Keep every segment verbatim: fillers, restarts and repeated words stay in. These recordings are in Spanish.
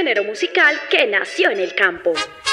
género musical que nació en el campo.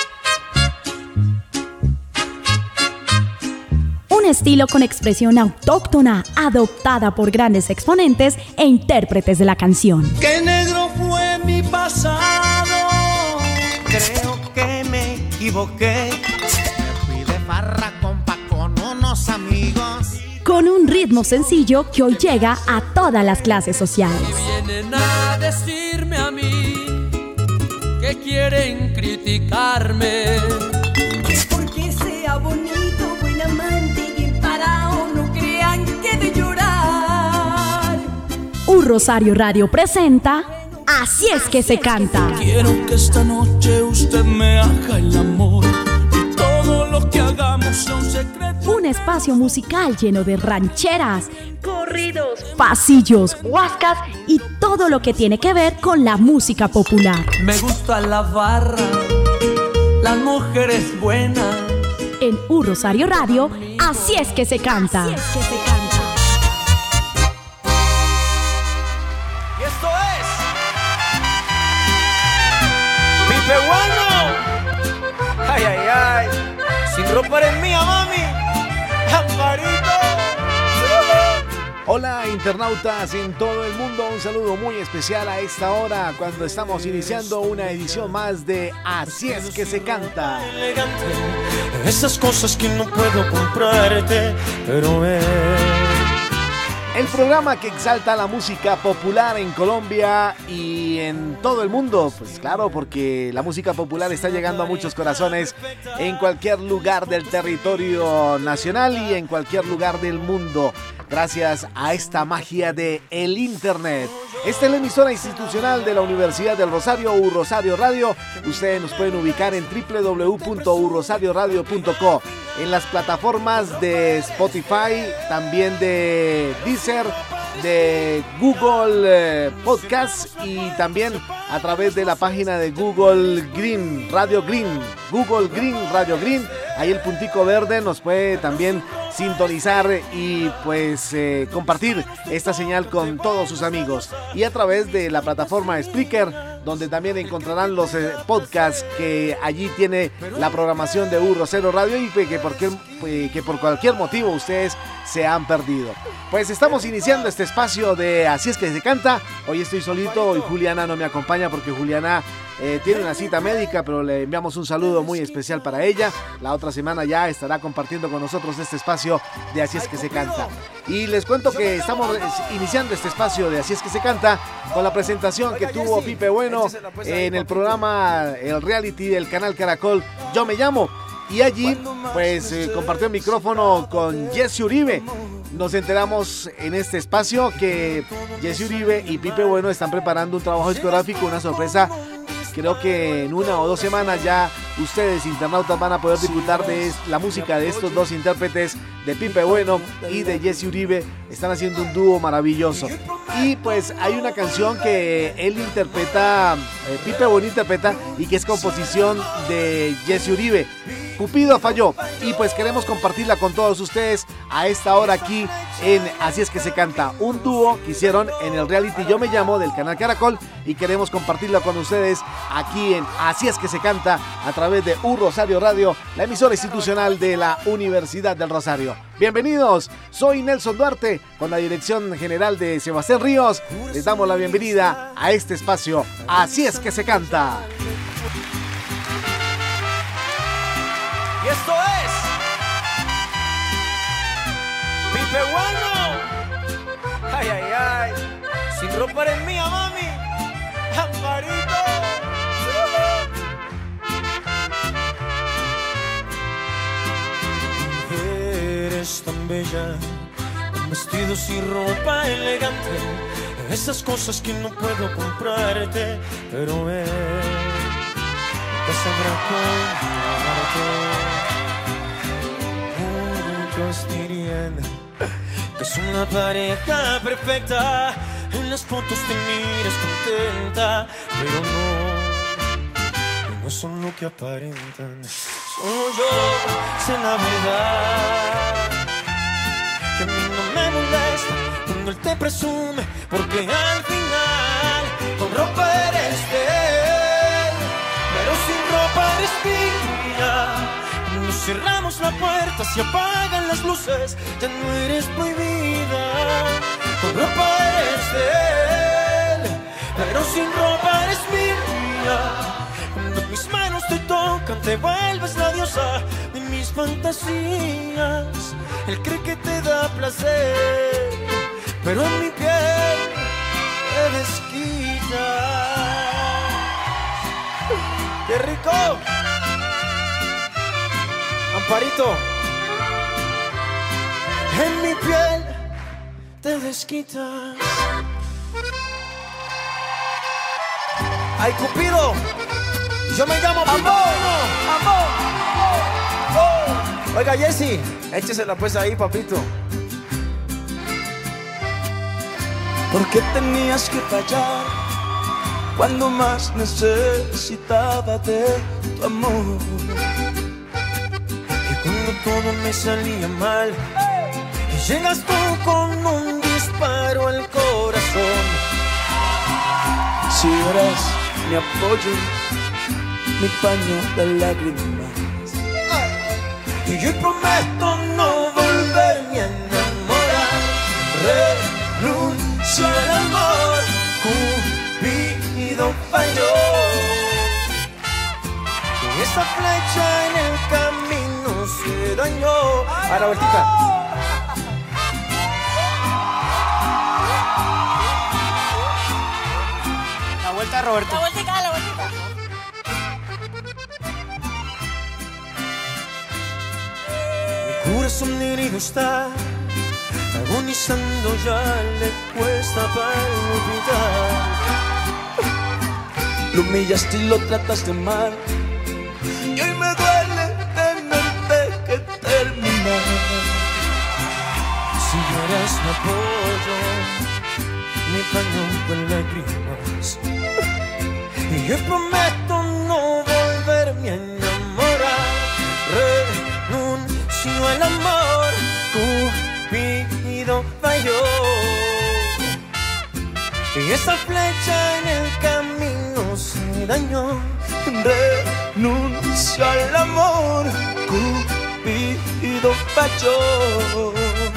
Un estilo con expresión autóctona, adoptada por grandes exponentes e intérpretes de la canción. ¡Qué negro fue mi pasado! Creo que me equivoqué. Me fui de farra, compa, con unos amigos. Con un ritmo sencillo que hoy llega a todas las clases sociales. Y vienen a decirme a mí que quieren criticarme. Que porque sea bonito, buen amante y emparado, no crean que de llorar. Un Rosario Radio presenta Así es que se canta. Quiero que esta noche usted me haga el amor y todo lo que hagamos sea un secreto. Un espacio musical lleno de rancheras, Corridos, pasillos, huascas y todo lo que tiene que ver con la música popular. Me gusta la barra, las mujeres buenas. En Un Rosario Radio, Así es que se canta. Así es que se canta. Y esto es Pipe Bueno. Ay, ay, ay. Sin ropa eres mía, mami. Amparito. Hola internautas en todo el mundo, un saludo muy especial a esta hora cuando estamos iniciando una edición más de Así es que se canta. Elegante, esas cosas que no puedo comprarte, pero es el programa que exalta la música popular en Colombia y en todo el mundo. Pues claro, porque la música popular está llegando a muchos corazones en cualquier lugar del territorio nacional y en cualquier lugar del mundo, gracias a esta magia de el internet. Esta es la emisora institucional de la Universidad del Rosario, U Rosario Radio. Ustedes nos pueden ubicar en doble u doble u doble u punto u rosario radio punto co, en las plataformas de Spotify, también de Deezer, de Google eh, Podcast y también a través de la página de Google Green, Radio Green, Google Green, Radio Green. Ahí el puntico verde nos puede también sintonizar y pues eh, compartir esta señal con todos sus amigos. Y a través de la plataforma Spreaker, donde también encontrarán los eh, podcasts que allí tiene la programación de U Rosario Radio y que por, que, que por cualquier motivo ustedes se han perdido. Pues estamos iniciando este espacio de Así es que se canta. Hoy estoy solito, hoy Juliana no me acompaña porque Juliana eh, tiene una cita médica, pero le enviamos un saludo muy especial para ella. La otra semana ya estará compartiendo con nosotros este espacio de Así es que se canta. Y les cuento que estamos iniciando este espacio de Así es que se canta con la presentación que tuvo Pipe Bueno en el programa, el reality del canal Caracol, Yo Me Llamo. Y allí pues eh, compartió el micrófono con Jesse Uribe. Nos enteramos en este espacio que Jesse Uribe y Pipe Bueno están preparando un trabajo discográfico, una sorpresa. Creo que en una o dos semanas ya ustedes, internautas, van a poder disfrutar de la música de estos dos intérpretes, de Pipe Bueno y de Jesse Uribe. Están haciendo un dúo maravilloso. Y pues hay una canción que él interpreta, eh, Pipe Bueno interpreta, y que es composición de Jesse Uribe. Cupido falló, y pues queremos compartirla con todos ustedes a esta hora aquí en Así es que se canta, un dúo que hicieron en el reality Yo Me Llamo del canal Caracol, y queremos compartirla con ustedes aquí en Así es que se canta a través de U Rosario Radio, la emisora institucional de la Universidad del Rosario. Bienvenidos, soy Nelson Duarte, con la dirección general de Sebastián Ríos. Les damos la bienvenida a este espacio Así es que se canta. Y esto es Pipe Bueno. Ay, ay, ay. Sin ropa eres mía, mami. Amparito. Eres tan bella, con vestidos y ropa elegante, esas cosas que no puedo comprarte, pero es que sabrá cómo muchos dirían que es una pareja perfecta. En las fotos te miras contenta, pero no, no son lo que aparentan. Solo yo sé la verdad, que a mí no me molesta cuando él te presume, porque al final con ropa eres de él. ropa eres mía. Cuando cerramos la puerta, se apagan las luces, ya no eres prohibida. Con ropa eres de él, pero sin ropa eres mía. Cuando mis manos te tocan, te vuelves la diosa de mis fantasías. Él cree que te da placer, pero en mi piel te desquita. ¡Qué rico! Amparito, en mi piel te desquitas. ¡Ay, Cupido! Yo me llamo Amor, Amor, oh. Oiga, Jessy, échesela pues ahí, papito. ¿Por qué tenías que fallar cuando más necesitaba de tu amor? Y cuando todo me salía mal, y llegas tú con un disparo al corazón. Si eras mi apoyo, mi paño de lágrimas. Y yo prometo no volverme a enamorar. Renuncio al amor, Cupido falló. Y esa flecha en el camino se dañó. A la vueltita. La vuelta, Roberto. La vueltica, la vueltica. Mi corazón herido está, agonizando ya le cuesta palpitar. Lo humillaste y lo trataste mal, y hoy me duele tenerte que terminar. Si eres mi apoyo, mi paño con lágrimas. Y yo prometo no volverme a enamorar. Renuncio al amor, Cupido falló. Y esa flecha en el camino se dañó. Renuncio al amor, Cupido falló.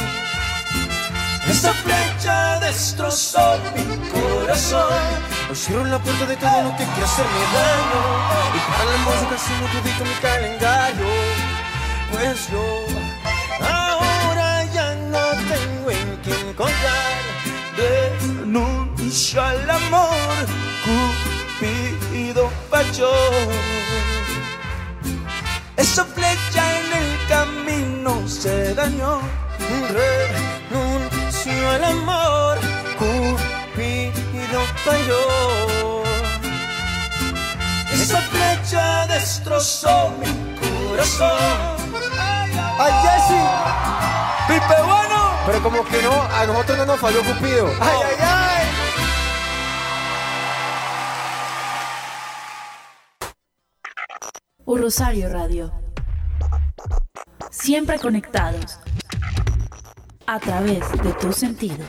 Esa flecha destrozó mi corazón. Hoy cierro la puerta de todo lo que quiere hacerme daño. Y para el amor casi no publico mi calendario. Pues yo ahora ya no tengo en qué encontrar. Renuncio al amor, Cupido falló. Esa flecha en el camino se dañó. Renuncio al amor, Cupido falló. Esa flecha destrozó mi corazón. ¡Ay, Jessy! ¡Pipe bueno! Pero como que no, a nosotros no nos falló Cupido. ¡Ay, ay, ay! Un Rosario Radio. Siempre conectados a través de tus sentidos.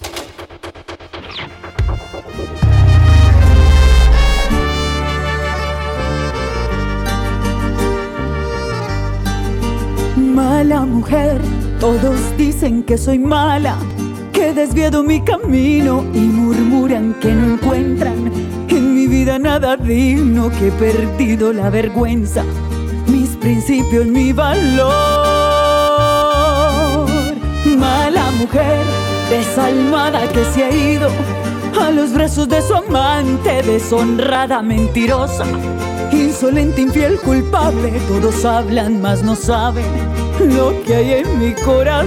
Mala mujer, todos dicen que soy mala, que he desviado mi camino y murmuran que no encuentran en mi vida nada digno, que he perdido la vergüenza, mis principios, mi valor. Mala mujer, desalmada que se ha ido a los brazos de su amante, deshonrada, mentirosa, insolente, infiel, culpable. Todos hablan, mas no saben lo que hay en mi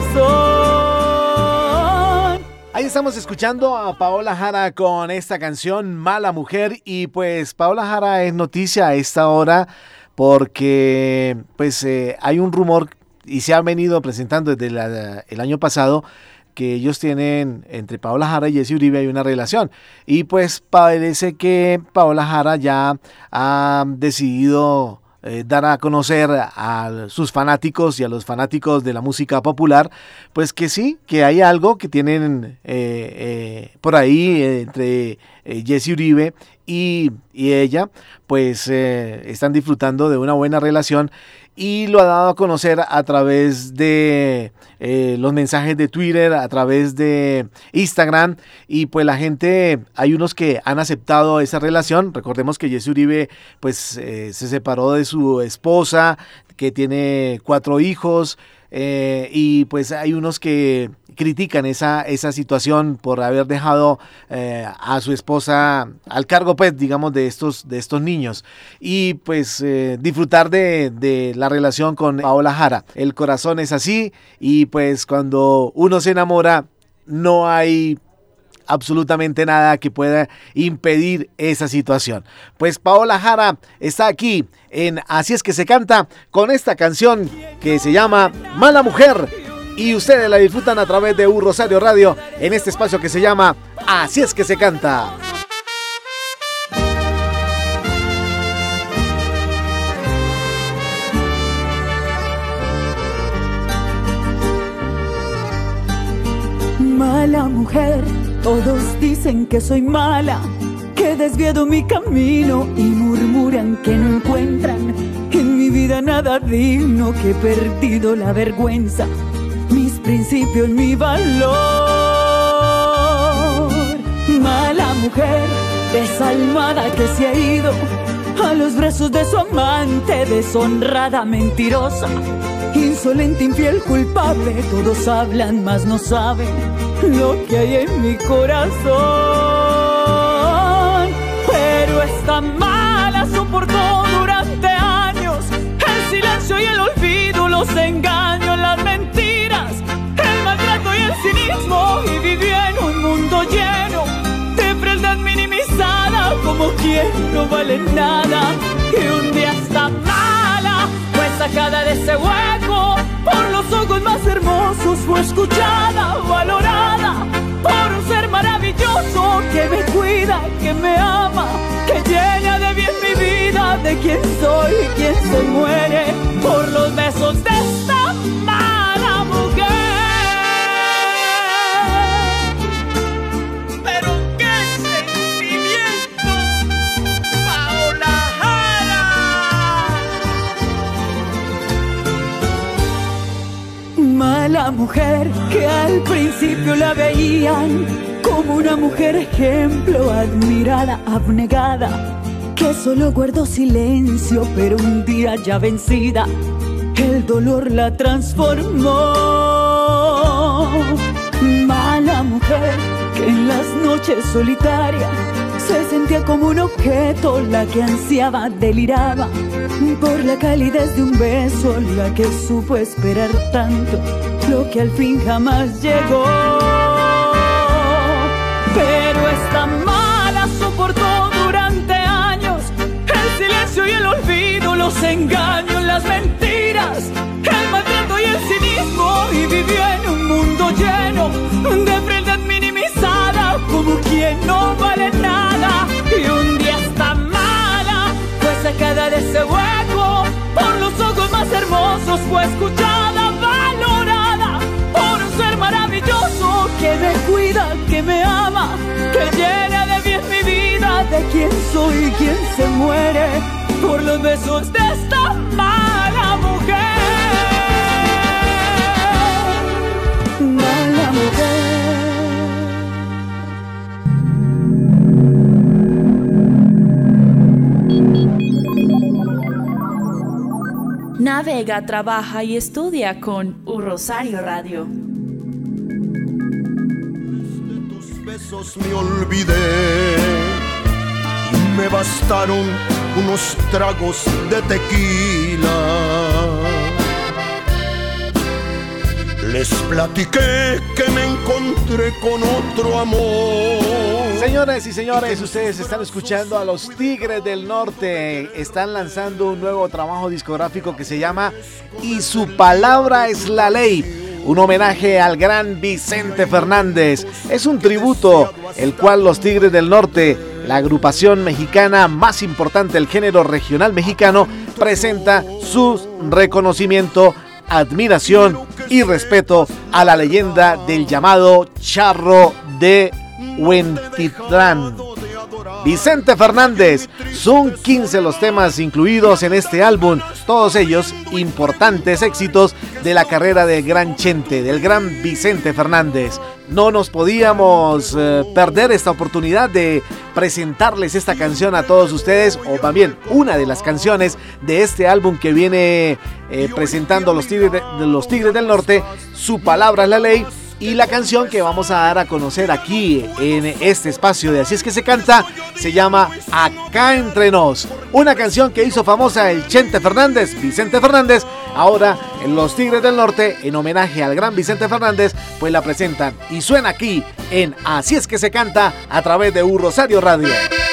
corazón. Ahí estamos escuchando a Paola Jara con esta canción Mala Mujer. Y pues Paola Jara es noticia a esta hora porque pues eh, hay un rumor y se ha venido presentando desde la, el año pasado que ellos tienen, entre Paola Jara y Jessy Uribe hay una relación. Y pues parece que Paola Jara ya ha decidido eh, dar a conocer a sus fanáticos y a los fanáticos de la música popular, pues que sí, que hay algo que tienen eh, eh, por ahí eh, entre eh, Jesse Uribe y, y ella, pues eh, están disfrutando de una buena relación, y lo ha dado a conocer a través de eh, los mensajes de Twitter, a través de Instagram, y pues la gente, hay unos que han aceptado esa relación. Recordemos que Jesse Uribe pues eh, se separó de su esposa, que tiene cuatro hijos, eh, y pues hay unos que critican esa, esa situación por haber dejado eh, a su esposa al cargo, pues, digamos, de estos, de estos niños, y pues eh, disfrutar de, de la relación con Paola Jara. El corazón es así, y pues cuando uno se enamora no hay absolutamente nada que pueda impedir esa situación. Pues Paola Jara está aquí en Así es que se canta con esta canción que se llama Mala Mujer, y ustedes la disfrutan a través de U Rosario Radio en este espacio que se llama Así es que se canta. Mala mujer, todos dicen que soy mala, que he desviado mi camino y murmuran que no encuentran en mi vida nada digno, que he perdido la vergüenza, mis principios, mi valor. Mala mujer, desalmada que se ha ido a los brazos de su amante, deshonrada, mentirosa, insolente, infiel, culpable. Todos hablan, mas no saben lo que hay en mi corazón. Pero esta mala soportó durante años el silencio y el olvido, los engaños, las mentiras, el maltrato y el cinismo, y vivió en un mundo lleno de frialdad minimizada, como quien no vale nada. Y un día esta mala fue sacada de ese hueco por los ojos más hermosos, fue escuchada, valorada por un ser maravilloso que me cuida, que me ama, que llena de bien mi vida, de quién soy y quién se muere por los besos de esta mala mujer. Pero qué sentimiento, Paola Jara. Mala mujer que al principio la veían como una mujer ejemplo, admirada, abnegada, que solo guardó silencio, pero un día ya vencida, el dolor la transformó. Mala mujer que en las noches solitarias se sentía como un objeto, la que ansiaba, deliraba por la calidez de un beso, la que supo esperar tanto lo que al fin jamás llegó. Pero esta mala soportó durante años el silencio y el olvido, los engaños, las mentiras, el maltrato y el cinismo, y vivió en un mundo lleno de frialdad minimizada, como quien no vale nada. Y un día esta mala fue sacada de ese hueco por los ojos más hermosos, fue escuchada, valorada por un ser maravilloso que me cuida, que me ama, que llena de bien mi vida, de quién soy y quién se muere por los besos de esta mala mujer. Mala mujer. Navega, trabaja y estudia con U Rosario Radio. De tus besos me olvidé y me bastaron unos tragos de tequila. Les platiqué que me encontré con otro amor. Señoras y señores, ustedes están escuchando a los Tigres del Norte. Están lanzando un nuevo trabajo discográfico que se llama Y su palabra es la ley. Un homenaje al gran Vicente Fernández. Es un tributo, el cual los Tigres del Norte, la agrupación mexicana más importante del género regional mexicano, presenta su reconocimiento, admiración y respeto a la leyenda del llamado Charro de Huentitlán. Vicente Fernández. Son quince los temas incluidos en este álbum, todos ellos importantes éxitos de la carrera del gran Chente, del gran Vicente Fernández. No nos podíamos eh, perder esta oportunidad de presentarles esta canción a todos ustedes, o también una de las canciones de este álbum que viene eh, presentando los Tigres, de, los Tigres del Norte. Su palabra es la ley. Y la canción que vamos a dar a conocer aquí en este espacio de Así es que se canta se llama Acá Entre Nos. Una canción que hizo famosa el Chente Fernández, Vicente Fernández. Ahora en los Tigres del Norte, en homenaje al gran Vicente Fernández, pues la presentan y suena aquí en Así es que se canta a través de U Rosario Radio.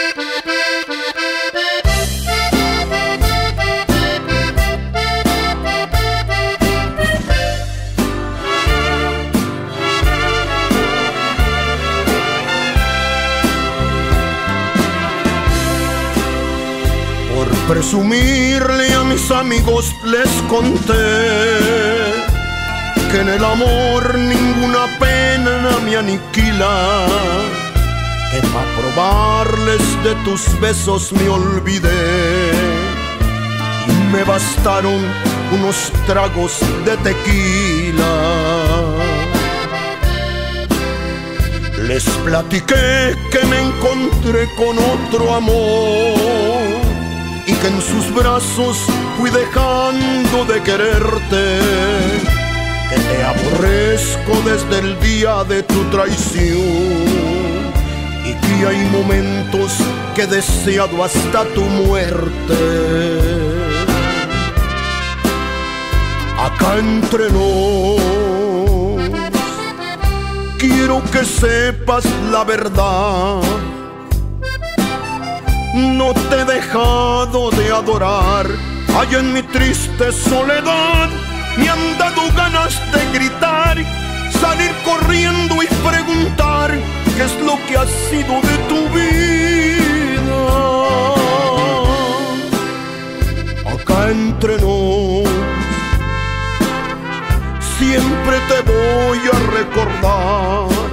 Presumirle a mis amigos les conté que en el amor ninguna pena me aniquila, que para probarles de tus besos me olvidé y me bastaron unos tragos de tequila. Les platiqué que me encontré con otro amor y que en sus brazos fui dejando de quererte, que te aborrezco desde el día de tu traición y que hay momentos que he deseado hasta tu muerte. Acá entre nos, quiero que sepas la verdad. No te he dejado de adorar, allá en mi triste soledad me han dado ganas de gritar, salir corriendo y preguntar qué es lo que ha sido de tu vida. Acá entre nos, siempre te voy a recordar.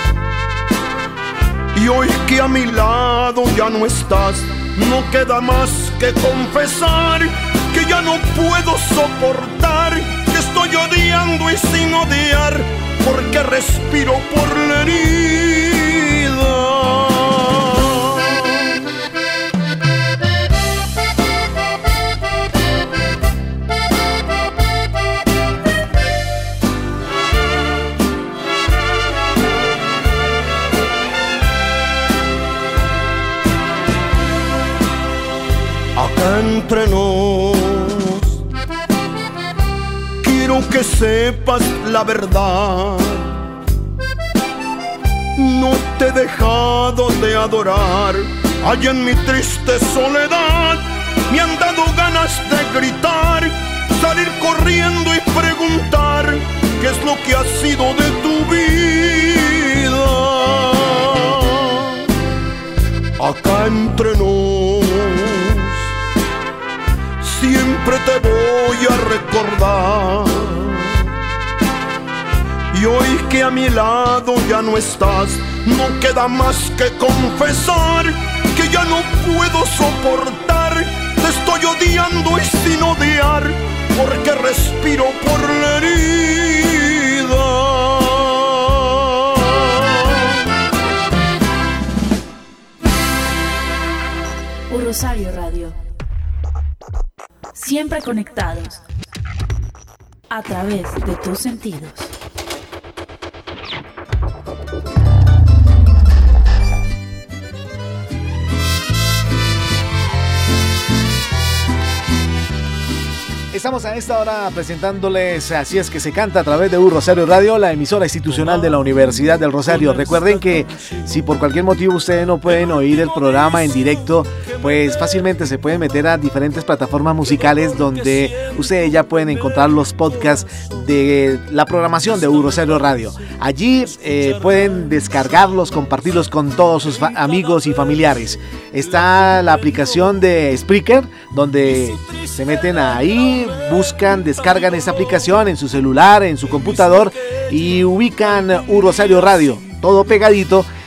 Y hoy que a mi lado ya no estás, no queda más que confesar que ya no puedo soportar, que estoy odiando y sin odiar, porque respiro por la herida. Entre nos, quiero que sepas la verdad. No te he dejado de adorar, allá en mi triste soledad me han dado ganas de gritar, salir corriendo y preguntar qué es lo que ha sido de tu vida. Acá entre nos, siempre te voy a recordar. Y hoy que a mi lado ya no estás, no queda más que confesar que ya no puedo soportar, te estoy odiando y sin odiar, porque respiro por la herida. U Rosario Radio. Siempre conectados a través de tus sentidos. Estamos a esta hora presentándoles Así es que se canta a través de U Rosario Radio, la emisora institucional de la Universidad del Rosario. Recuerden que si por cualquier motivo ustedes no pueden oír el programa en directo, pues fácilmente se pueden meter a diferentes plataformas musicales donde ustedes ya pueden encontrar los podcasts de la programación de U Rosario Radio. Allí eh, pueden descargarlos, compartirlos con todos sus fa- amigos y familiares. Está la aplicación de Spreaker, donde se meten ahí, buscan, descargan esa aplicación en su celular, en su computador y ubican U Rosario Radio, todo pegadito,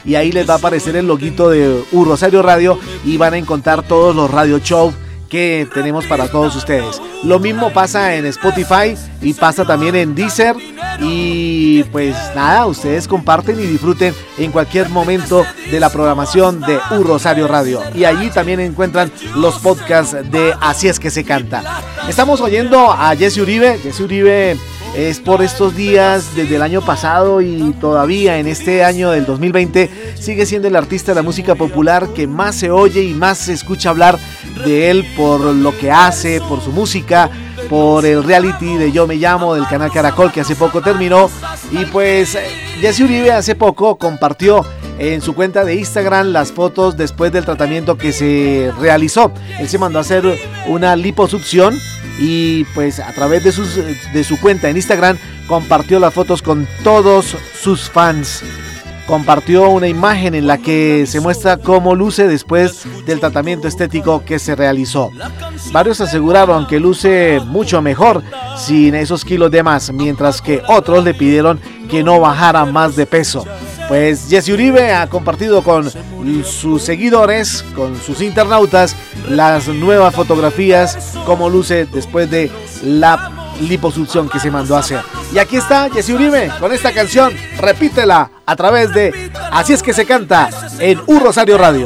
y ahí les va a aparecer el loguito de U Rosario Radio y van a encontrar todos los radio shows que tenemos para todos ustedes. Lo mismo pasa en Spotify y pasa también en Deezer. Y pues nada, ustedes comparten y disfruten en cualquier momento de la programación de U Rosario Radio. Y allí también encuentran los podcasts de Así es que se canta. Estamos oyendo a Jesse Uribe. Jesse Uribe es por estos días, desde el año pasado y todavía en este año del dos mil veinte, sigue siendo el artista de la música popular que más se oye y más se escucha hablar de él por lo que hace, por su música, por el reality de Yo Me Llamo del canal Caracol que hace poco terminó. Y pues Jesse Uribe hace poco compartió en su cuenta de Instagram las fotos después del tratamiento que se realizó. Él se mandó a hacer una liposucción y pues a través de, sus, de su cuenta en Instagram compartió las fotos con todos sus fans. Compartió una imagen en la que se muestra cómo luce después del tratamiento estético que se realizó. Varios aseguraron que luce mucho mejor sin esos kilos de más, mientras que otros le pidieron que no bajara más de peso. Pues Jesse Uribe ha compartido con sus seguidores, con sus internautas, las nuevas fotografías, cómo luce después de la liposucción que se mandó a hacer. Y aquí está Jesse Uribe con esta canción, repítela a través de Así es que se canta en U Rosario Radio.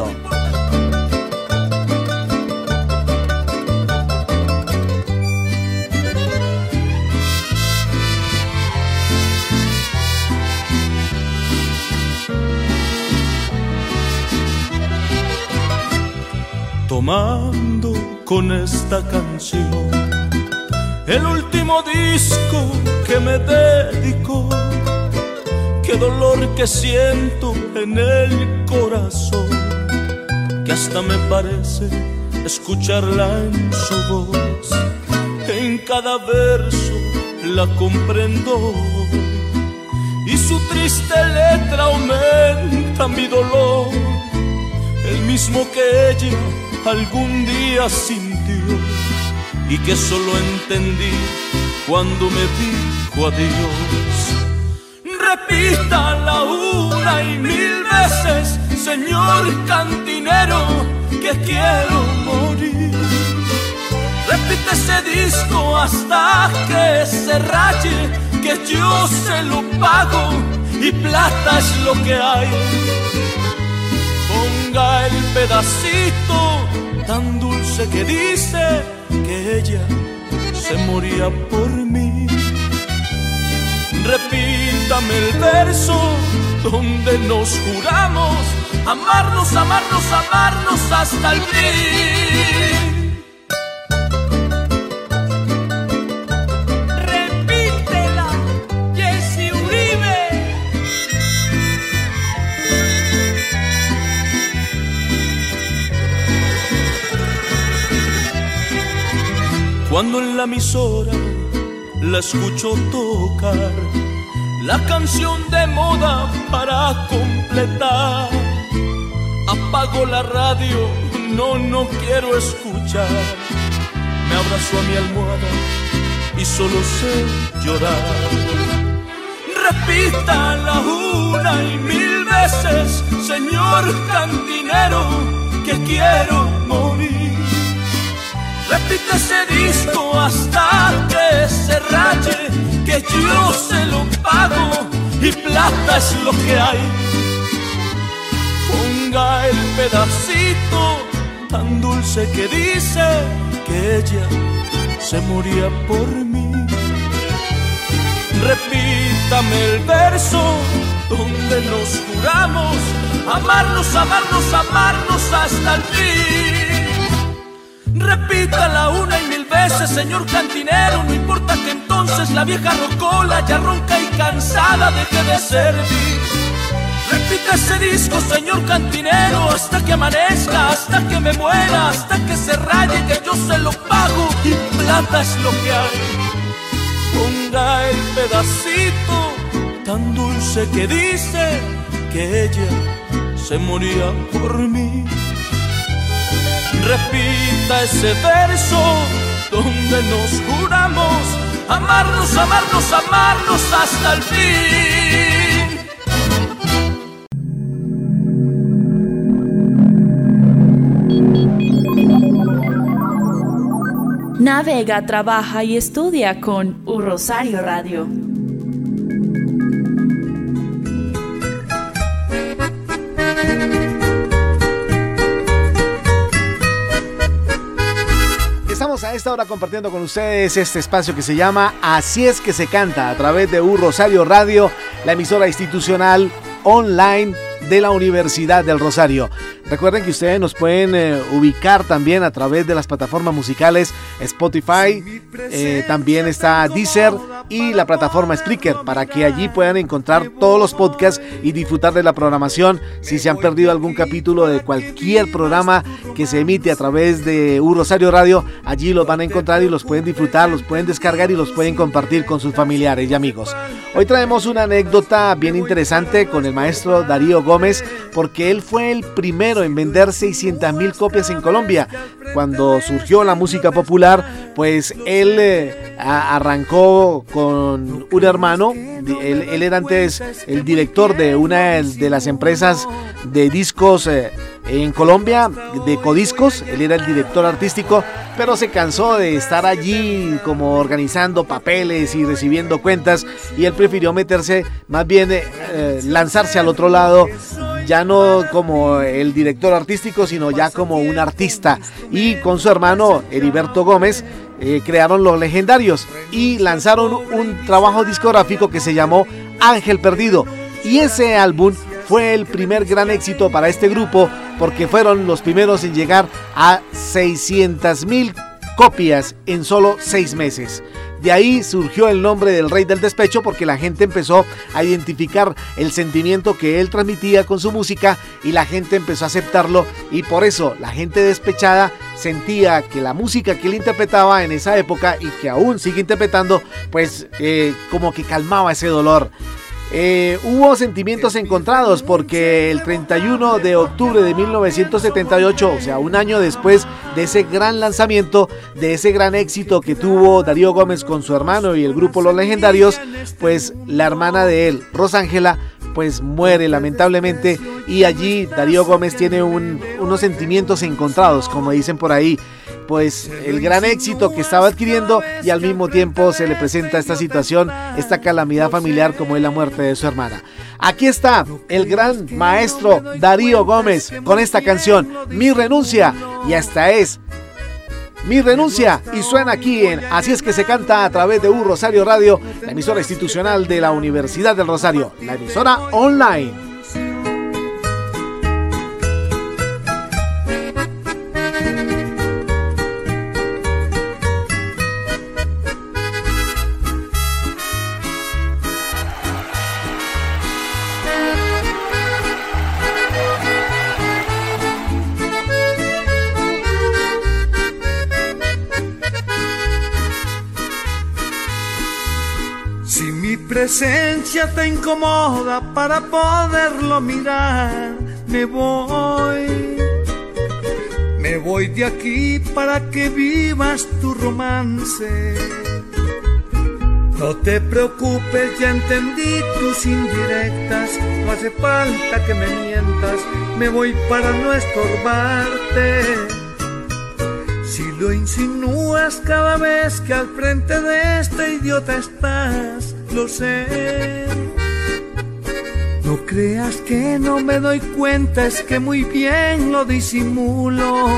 Tomando con esta canción el último disco que me dedico, qué dolor que siento en el corazón, que hasta me parece escucharla en su voz. En cada verso la comprendo y su triste letra aumenta mi dolor, el mismo que ella algún día sintió y que solo entendí cuando me dijo adiós. Repítala una y mil veces, señor cantinero, que quiero morir. Repite ese disco hasta que se raye, que yo se lo pago y plata es lo que hay. Ponga el pedacito tan dulce que dice que ella se moría por mí. Repítame el verso donde nos juramos amarnos, amarnos, amarnos hasta el fin. Repítela, Jesse Uribe. Cuando en la emisora la escucho tocar la canción de moda para completar, apago la radio, no, no quiero escuchar. Me abrazo a mi almohada y solo sé llorar. Repítala una y mil veces, señor cantinero, que quiero morir. Repite ese disco hasta que se raye, que yo se lo pago y plata es lo que hay. Ponga el pedacito tan dulce que dice que ella se moría por mí. Repítame el verso donde nos juramos amarnos, amarnos, amarnos hasta el fin. Repítala una y mil veces, señor cantinero, no importa que entonces la vieja rocola ya ronca y cansada deje de servir. Repita ese disco, señor cantinero, hasta que amanezca, hasta que me muera, hasta que se raye, que yo se lo pago y plata es lo que hay. Ponga el pedacito tan dulce que dice que ella se moría por mí. Repita ese verso donde nos juramos amarnos, amarnos, amarnos hasta el fin. Navega, trabaja y estudia con U Rosario Radio. Estamos a esta hora compartiendo con ustedes este espacio que se llama Así es que se canta, a través de U Rosario Radio, la emisora institucional online de la Universidad del Rosario. Recuerden que ustedes nos pueden eh, ubicar también a través de las plataformas musicales Spotify, eh, también está Deezer y la plataforma Spreaker, para que allí puedan encontrar todos los podcasts y disfrutar de la programación. Si se han perdido algún capítulo de cualquier programa que se emite a través de U Rosario Radio, allí los van a encontrar y los pueden disfrutar, los pueden descargar y los pueden compartir con sus familiares y amigos. Hoy traemos una anécdota bien interesante con el maestro Darío Gómez, porque él fue el primero en vender seiscientas mil copias en Colombia. Cuando surgió la música popular, pues él eh, arrancó con un hermano. Él, él era antes el director de una de las empresas de discos eh, en Colombia, de Codiscos. Él era el director artístico, pero se cansó de estar allí como organizando papeles y recibiendo cuentas, y él prefirió meterse, más bien eh, lanzarse al otro lado, ya no como el director artístico, sino ya como un artista. Y con su hermano Heriberto Gómez eh, crearon Los Legendarios y lanzaron un trabajo discográfico que se llamó Ángel Perdido. Y ese álbum fue el primer gran éxito para este grupo, porque fueron los primeros en llegar a seiscientas mil copias en solo seis meses. De ahí surgió el nombre del Rey del Despecho, porque la gente empezó a identificar el sentimiento que él transmitía con su música y la gente empezó a aceptarlo, y por eso la gente despechada sentía que la música que él interpretaba en esa época y que aún sigue interpretando, pues eh, como que calmaba ese dolor. Eh, hubo sentimientos encontrados, porque el treinta y uno de octubre de mil novecientos setenta y ocho, o sea, un año después de ese gran lanzamiento, de ese gran éxito que tuvo Darío Gómez con su hermano y el grupo Los Legendarios, pues la hermana de él, Rosángela, pues muere lamentablemente, y allí Darío Gómez tiene un, unos sentimientos encontrados, como dicen por ahí. Pues el gran éxito que estaba adquiriendo, y al mismo tiempo se le presenta esta situación, esta calamidad familiar como es la muerte de su hermana. Aquí está el gran maestro Darío Gómez con esta canción, Mi Renuncia, y esta es Mi Renuncia, y suena aquí en Así es que se canta, a través de U Rosario Radio, la emisora institucional de la Universidad del Rosario, la emisora online. Presencia te incomoda para poderlo mirar, me voy, me voy de aquí para que vivas tu romance. No te preocupes, ya entendí tus indirectas, no hace falta que me mientas, me voy para no estorbarte. Si lo insinúas cada vez que al frente de este idiota estás, lo sé. No creas que no me doy cuenta, es que muy bien lo disimulo.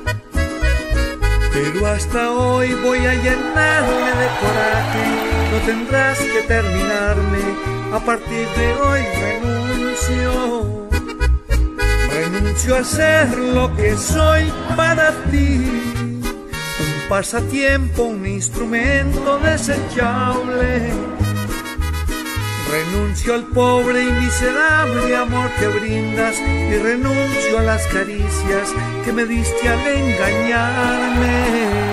Pero hasta hoy voy a llenarme de coraje, no tendrás que terminarme, a partir de hoy renuncio. Renuncio a ser lo que soy para ti, un pasatiempo, un instrumento desechable. Renuncio al pobre y miserable amor que brindas, y renuncio a las caricias que me diste al engañarme.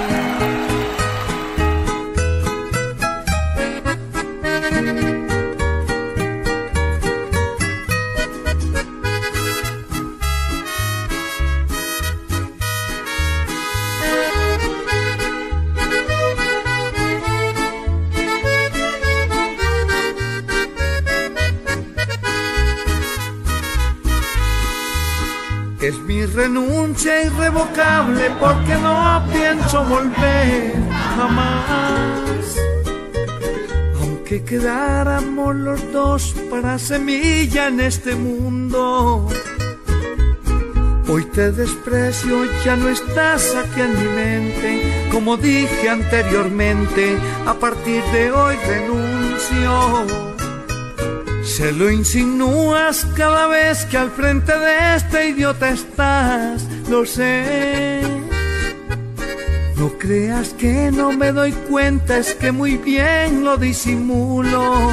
Es mi renuncia irrevocable porque no pienso volver jamás. Aunque quedáramos los dos para semilla en este mundo, hoy te desprecio, ya no estás aquí en mi mente. Como dije anteriormente, a partir de hoy renuncio. Se lo insinúas cada vez que al frente de este idiota estás, lo sé. No creas que no me doy cuenta, es que muy bien lo disimulo.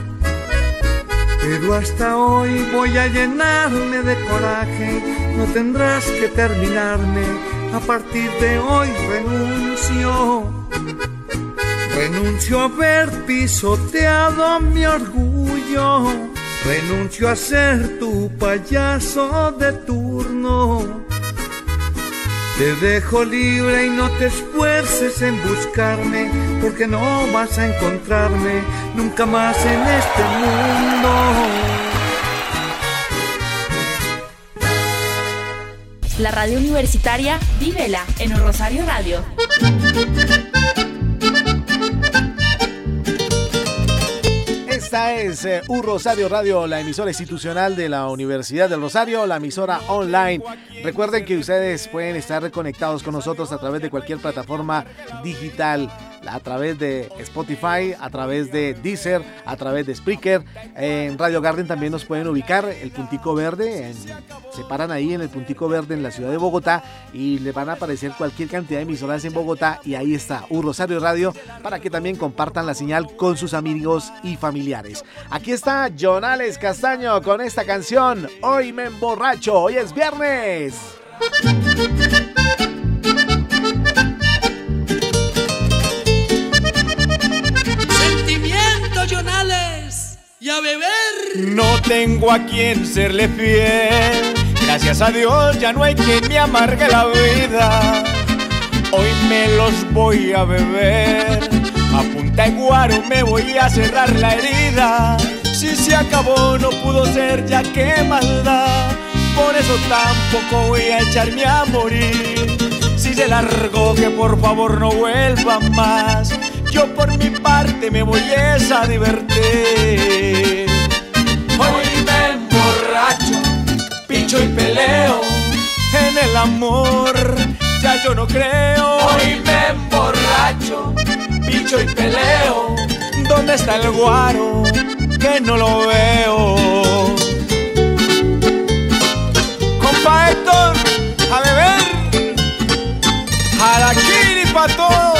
Pero hasta hoy voy a llenarme de coraje, no tendrás que terminarme, a partir de hoy renuncio. Renuncio a haber pisoteado mi orgullo, renuncio a ser tu payaso de turno. Te dejo libre y no te esfuerces en buscarme, porque no vas a encontrarme nunca más en este mundo. La radio universitaria, vívela en Un Rosario Radio. Esta es eh, Un Rosario Radio, la emisora institucional de la Universidad del Rosario, la emisora online. Recuerden que ustedes pueden estar conectados con nosotros a través de cualquier plataforma digital, a través de Spotify, a través de Deezer, a través de Spreaker. En Radio Garden también nos pueden ubicar, el puntico verde, en, se paran ahí en el puntico verde en la ciudad de Bogotá y les van a aparecer cualquier cantidad de emisoras en Bogotá, y ahí está Un Rosario Radio, para que también compartan la señal con sus amigos y familiares. Aquí está Jonales Castaño con esta canción, Hoy me emborracho, hoy es viernes. Jonales, y a beber. No tengo a quien serle fiel, gracias a Dios ya no hay quien me amargue la vida. Hoy me los voy a beber, a punta de guaro me voy a cerrar la herida. Si se acabó no pudo ser, ya que maldad, por eso tampoco voy a echarme a morir. Si se largó que por favor no vuelva más, yo por mi parte me voy a divertir. Hoy me emborracho, picho y peleo, en el amor ya yo no creo. Hoy me emborracho, picho y peleo, ¿dónde está el guaro? Que no lo veo. Compa Héctor, a beber, harakiri pa' todos.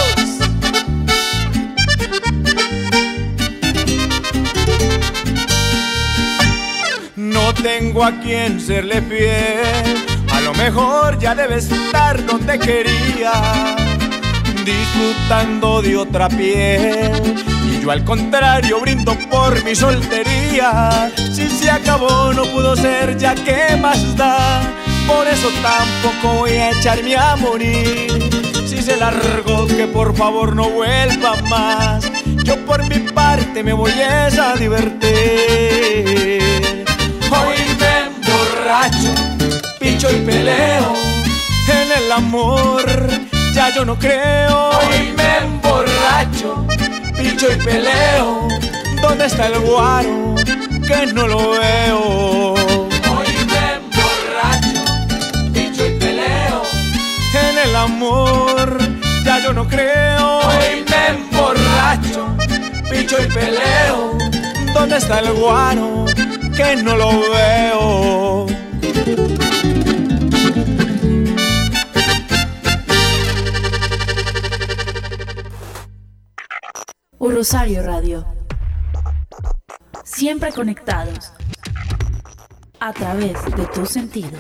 No tengo a quien serle fiel, a lo mejor ya debe estar donde quería, disfrutando de otra piel, y yo al contrario brindo por mi soltería. Si se acabó no pudo ser, ya que más da, por eso tampoco voy a echarme a morir. Si se largó que por favor no vuelva más, yo por mi parte me voy a divertir. Hoy me emborracho, picho y peleo, en el amor ya yo no creo. Hoy me emborracho, picho y peleo, ¿dónde está el guaro? Que no lo veo. Hoy me emborracho, picho y peleo, en el amor ya yo no creo. Hoy me emborracho, picho y peleo, ¿dónde está el guaro? Que no lo veo. Un Rosario Radio. Siempre conectados a través de tus sentidos.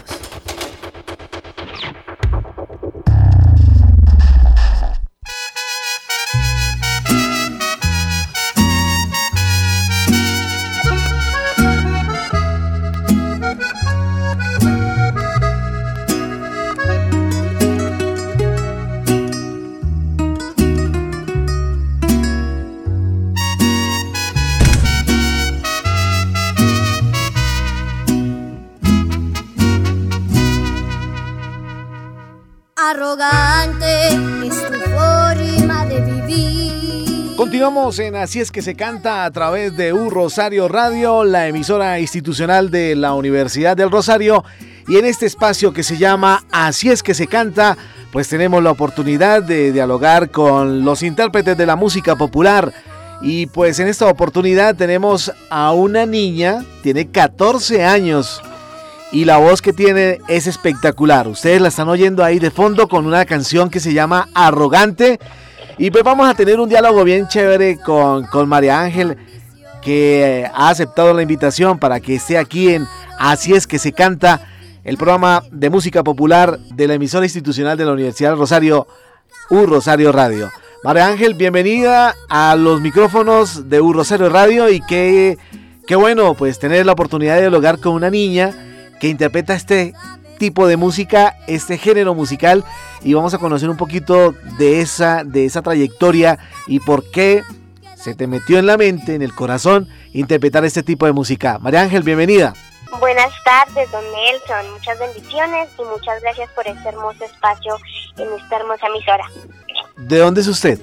arrogante es tu forma de vivir. Continuamos en Así es que se canta a través de U Rosario Radio, la emisora institucional de la Universidad del Rosario. Y en este espacio que se llama Así es que se canta, pues tenemos la oportunidad de dialogar con los intérpretes de la música popular. Y pues en esta oportunidad tenemos a una niña, tiene catorce años. Y la voz que tiene es espectacular. Ustedes la están oyendo ahí de fondo con una canción que se llama Arrogante. Y pues vamos a tener un diálogo bien chévere con, con María Ángel, que ha aceptado la invitación para que esté aquí en Así es que se canta, el programa de música popular de la emisora institucional de la Universidad del Rosario, U Rosario Radio. María Ángel, bienvenida a los micrófonos de U Rosario Radio y qué, qué bueno pues tener la oportunidad de dialogar con una niña que interpreta este tipo de música, este género musical, y vamos a conocer un poquito de esa, de esa trayectoria y por qué se te metió en la mente, en el corazón, interpretar este tipo de música. María Ángel, bienvenida. Buenas tardes, don Nelson, muchas bendiciones y muchas gracias por este hermoso espacio en esta hermosa emisora. ¿De dónde es usted?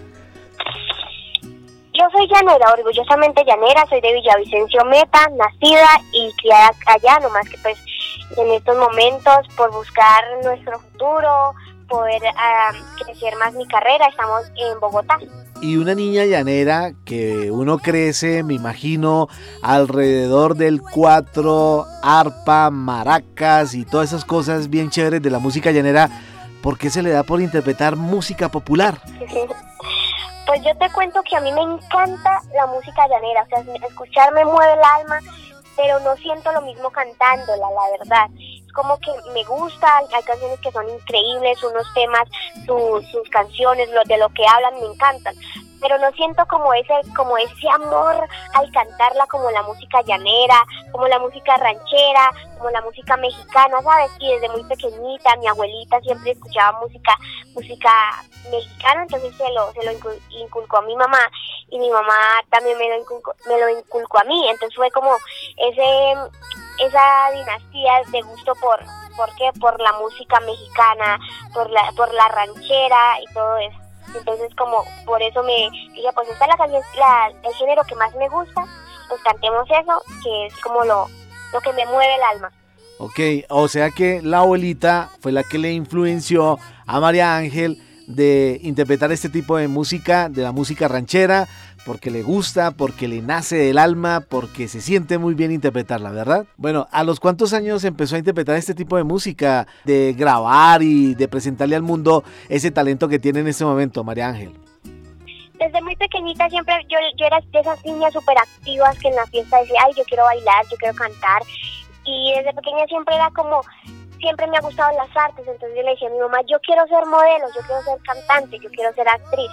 Yo soy llanera, orgullosamente llanera, soy de Villavicencio Meta, nacida y criada allá, nomás que pues en estos momentos por buscar nuestro futuro, poder uh, crecer más mi carrera, estamos en Bogotá. Y una niña llanera que uno crece, me imagino, alrededor del cuatro, arpa, maracas y todas esas cosas bien chéveres de la música llanera, ¿por qué se le da por interpretar música popular? Pues yo te cuento que a mí me encanta la música llanera, o sea, escuchar me mueve el alma, pero no siento lo mismo cantándola, la verdad. Es como que me gusta, hay canciones que son increíbles, unos temas, su, sus canciones, lo, de lo que hablan me encantan, pero no siento como ese, como ese amor al cantarla como la música llanera, como la música ranchera, como la música mexicana, ¿sabes? Y desde muy pequeñita, mi abuelita siempre escuchaba música, música mexicana, entonces se lo, se lo inculcó a mi mamá, y mi mamá también me lo inculcó, me lo inculcó a mí, entonces fue como ese, esa dinastía de gusto por, ¿por qué? Por la música mexicana, por la, por la ranchera y todo eso. Entonces como por eso me dije, pues esta es la canción, la, el género que más me gusta, pues cantemos eso, que es como lo, lo que me mueve el alma. Ok, o sea que la abuelita fue la que le influenció a María Ángel de interpretar este tipo de música, de la música ranchera, porque le gusta, porque le nace del alma, porque se siente muy bien interpretarla, ¿verdad? Bueno, ¿a los cuántos años empezó a interpretar este tipo de música, de grabar y de presentarle al mundo ese talento que tiene en este momento, María Ángel? Desde muy pequeñita siempre yo, yo era de esas niñas súper activas que en la fiesta decía, ay, yo quiero bailar, yo quiero cantar, y desde pequeña siempre era como... Siempre me ha gustado las artes, entonces yo le decía a mi mamá, yo quiero ser modelo, yo quiero ser cantante, yo quiero ser actriz.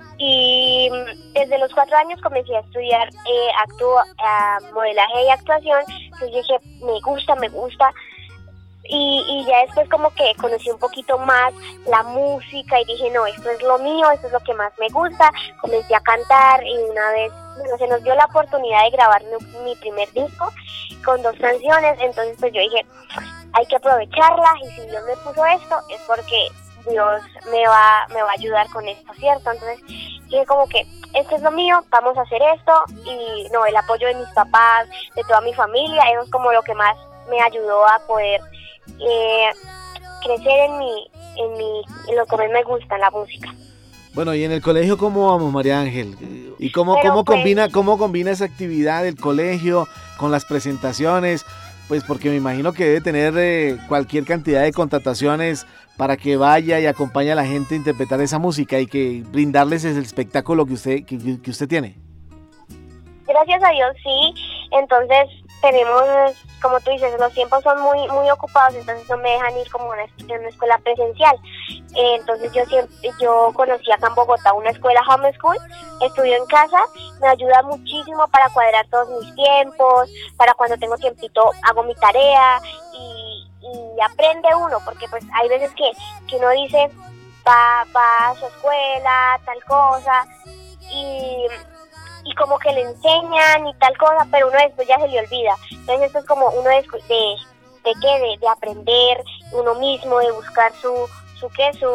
Y desde los cuatro años comencé a estudiar eh, actúo, uh, modelaje y actuación, entonces yo dije, me gusta, me gusta. Y, y ya después como que conocí un poquito más la música y dije, no, esto es lo mío, esto es lo que más me gusta. Comencé a cantar y una vez, bueno, se nos dio la oportunidad de grabar mi, mi primer disco con dos canciones, entonces pues yo dije, hay que aprovecharla y si Dios me puso esto es porque Dios me va, me va a ayudar con esto, ¿cierto? Entonces dije como que esto es lo mío, vamos a hacer esto y no, el apoyo de mis papás, de toda mi familia, eso es como lo que más me ayudó a poder eh, crecer en mi, en mi, en lo que más me gusta, en la música. Bueno, y en el colegio, ¿cómo vamos, María Ángel? ¿Y cómo, Pero cómo, pues, combina, cómo combina esa actividad del colegio con las presentaciones? Pues porque me imagino que debe tener eh, cualquier cantidad de contrataciones para que vaya y acompañe a la gente a interpretar esa música y que brindarles el espectáculo que usted, que, que usted tiene. Gracias a Dios, sí. Entonces tenemos, como tú dices, los tiempos son muy muy ocupados, entonces no me dejan ir como a una, una escuela presencial. Eh, entonces yo siempre, yo conocí acá en Bogotá una escuela homeschool, estudio en casa, me ayuda muchísimo para cuadrar todos mis tiempos, para cuando tengo tiempito hago mi tarea y, y aprende uno, porque pues hay veces que, que uno dice, va, va a su escuela, tal cosa, y... y como que le enseñan y tal cosa, pero uno después ya se le olvida. Entonces esto es como uno de, de, de qué, de, de aprender uno mismo, de buscar su, su qué, su,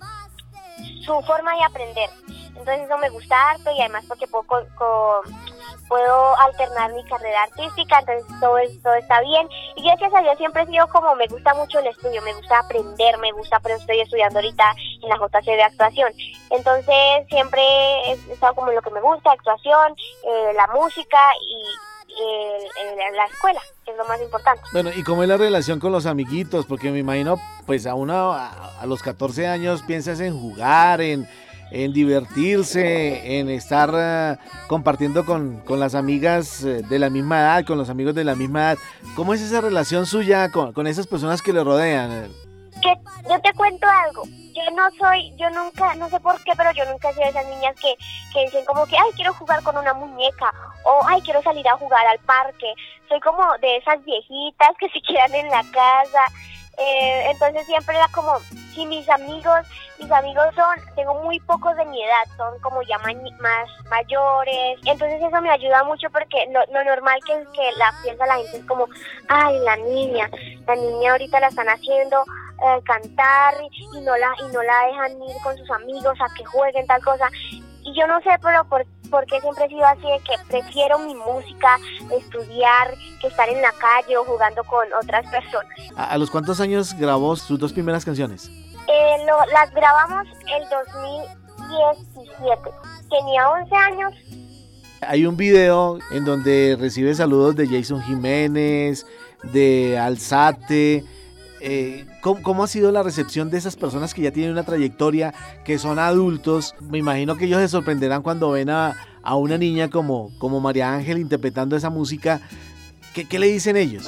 su forma de aprender. Entonces eso me gusta harto y además porque puedo, co- co- puedo alternar mi carrera artística, entonces todo, es- todo está bien. Y gracias a Dios siempre he sido como, me gusta mucho el estudio, me gusta aprender, me gusta, pero estoy estudiando ahorita en la J C de actuación. Entonces siempre he estado como en lo que me gusta, actuación, eh, la música y eh, eh, la escuela, que es lo más importante. Bueno, ¿y cómo es la relación con los amiguitos? Porque me imagino, pues a uno a, a los catorce años piensas en jugar, en, en divertirse, en estar uh, compartiendo con, con las amigas uh, de la misma edad, con los amigos de la misma edad. ¿Cómo es esa relación suya con, con esas personas que le rodean? Que yo te cuento algo, yo no soy, yo nunca, no sé por qué, pero yo nunca he sido de esas niñas que, que dicen como que, ay, quiero jugar con una muñeca, o ay, quiero salir a jugar al parque. Soy como de esas viejitas que se quedan en la casa, eh, entonces siempre era como, si mis amigos, mis amigos son, tengo muy pocos de mi edad, son como ya ma- más mayores, entonces eso me ayuda mucho porque lo, lo normal que es que la piensa la gente es como, ay, la niña, la niña ahorita la están haciendo Eh, cantar y no la y no la dejan ir con sus amigos a que jueguen tal cosa, y yo no sé pero por, por qué siempre he sido así, de que prefiero mi música, estudiar, que estar en la calle o jugando con otras personas. ¿A, a los cuántos años grabó sus dos primeras canciones? Eh, lo, las grabamos el dos mil diecisiete, tenía once años. Hay un video en donde recibe saludos de Jason Jiménez, de Alzate. Eh, ¿cómo, ¿Cómo ha sido la recepción de esas personas que ya tienen una trayectoria, que son adultos? Me imagino que ellos se sorprenderán cuando ven a, a una niña como, como María Ángel interpretando esa música. ¿Qué, qué le dicen ellos?